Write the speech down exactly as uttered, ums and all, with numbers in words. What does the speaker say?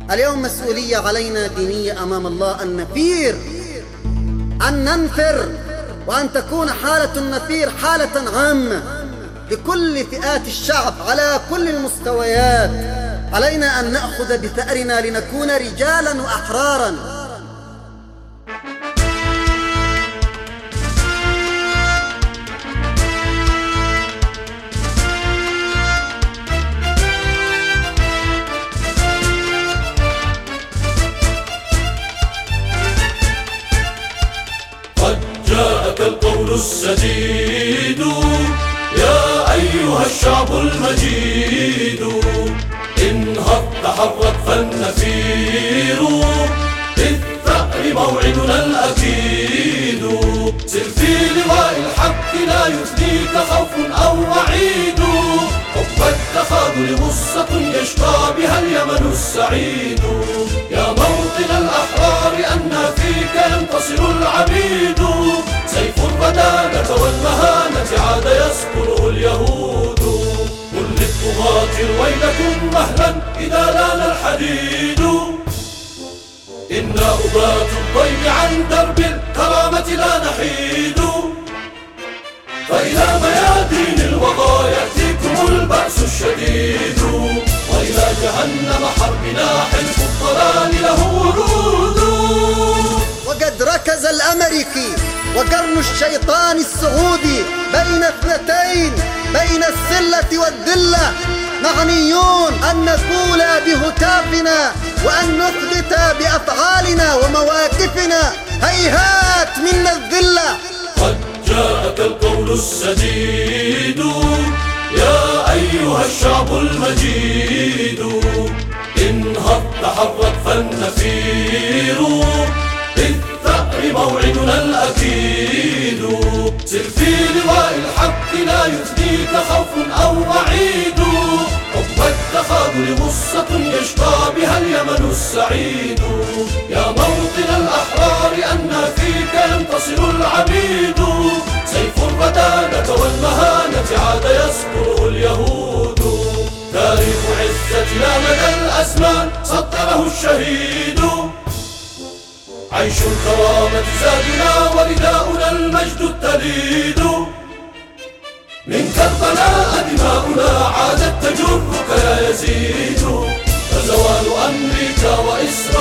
اليوم مسؤولية علينا دينية أمام الله أن نفير، أن ننفر، وأن تكون حالة النفير حالة عامة لكل فئات الشعب على كل المستويات. علينا أن نأخذ بثأرنا لنكون رجالا وأحرارا. جاءك القول السديد يا أيها الشعب المجيد، انهض تحرك فالنفير، للثأر موعدنا الأكيد. سر في لواء الحق لا يثنيك خوف أو وعيد، حب التخاذل غصة يشقى بها اليمن السعيد. يا موطن الأحرار أن فيك ينتصر العبيد، سيف الردادة والمهانة عاد يسكره اليهود. قل للطغاة ويلكم مهلا إذا لان الحديد، إنا أبات الضيم عن درب الكرامة لا نحيد. فإلى ميادين الوغى يأتيكم البأس الشديد، وإلى جهنم حربنا حلف الضلال له ورود. وقد ركز الأمريكي وقرن الشيطان السعودي بين اثنتين، بين السلة والذلة، معنيون أن نقول بهتافنا وأن نثبت بأفعالنا ومواقفنا هيهات منا الذلة. قد جاءك القول السديد يا أيها الشعب المجيد، انهض تحرك فالنفير، للثأر موعدنا الأكيد. سر في لواء الحق لا يثنيك خوف أو وعيد، حب التخاذل غصة يشقى بها اليمن السعيد. يا موطن الأحرار أن فيك ينتصر العبيد، سيف الردادة والمهانة عاد يسكره اليهود. تاريخ عزتنا مدى الأزمان سطره الشهيد، عيش الكرامة زادنا ورداؤنا المجد التليد. من كربلاء دماؤنا عادت تجرك يا يزيد، فزوال أمريكا وإسرائيل